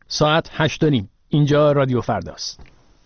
ساعت 8:30. اینجا رادیو فرداست.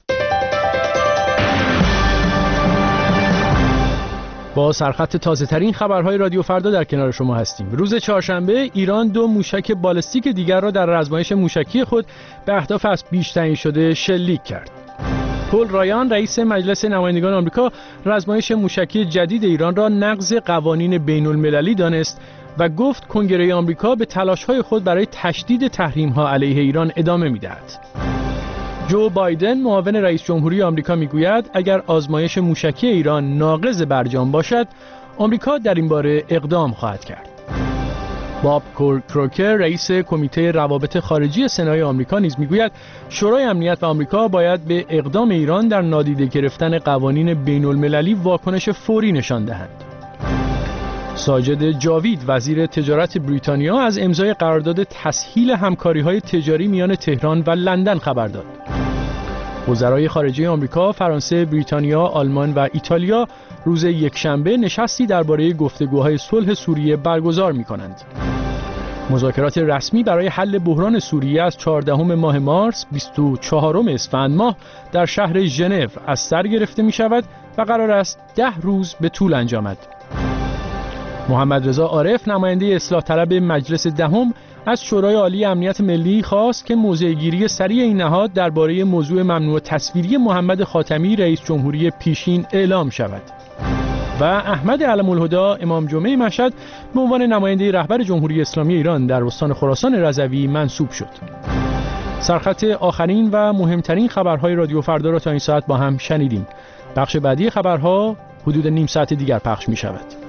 با سرخط تازه ترین خبرهای رادیو فردا در کنار شما هستیم. روز چهارشنبه ایران 2 موشک بالستیک دیگر را در آزمایش موشکی خود به اهداف از پیش تعیین شده شلیک کرد. پل رایان رئیس مجلس نمایندگان آمریکا آزمایش موشکی جدید ایران را نقض قوانین بین المللی دانست و گفت کنگره آمریکا به تلاش‌های خود برای تشدید تحریم‌ها علیه ایران ادامه می‌دهد. جو بایدن معاون رئیس جمهوری آمریکا میگوید اگر آزمایش موشکی ایران ناقض برجام باشد، آمریکا در این باره اقدام خواهد کرد. باب کروکر رئیس کمیته روابط خارجی سنای آمریکا نیز میگوید شورای امنیت و آمریکا باید به اقدام ایران در نادیده گرفتن قوانین بین المللی واکنش فوری نشان دهند. ساجد جاوید وزیر تجارت بریتانیا از امضای قرارداد تسهیل همکاری‌های تجاری میان تهران و لندن خبر داد. وزرای خارجه آمریکا، فرانسه، بریتانیا، آلمان و ایتالیا روز یکشنبه نشستی درباره گفتگوهای صلح سوریه برگزار می‌کنند. مذاکرات رسمی برای حل بحران سوریه از 14 ماه مارس 24 اسفند ماه در شهر ژنو از سر گرفته می‌شود و قرار است 10 روز به طول انجامد. محمد رضا عارف نماینده اصلاح طلب مجلس دهم از شورای عالی امنیت ملی خواست که موضع‌گیری سریع این نهاد درباره موضوع ممنوع تصویری محمد خاتمی رئیس جمهوری پیشین اعلام شود. و احمد علم‌الهدی امام جمعه مشهد به عنوان نماینده رهبر جمهوری اسلامی ایران در استان خراسان رضوی منصوب شد. سرخط آخرین و مهمترین خبرهای رادیو فردا را تا این ساعت با هم شنیدیم. بخش بعدی خبرها حدود نیم ساعت دیگر پخش می شود.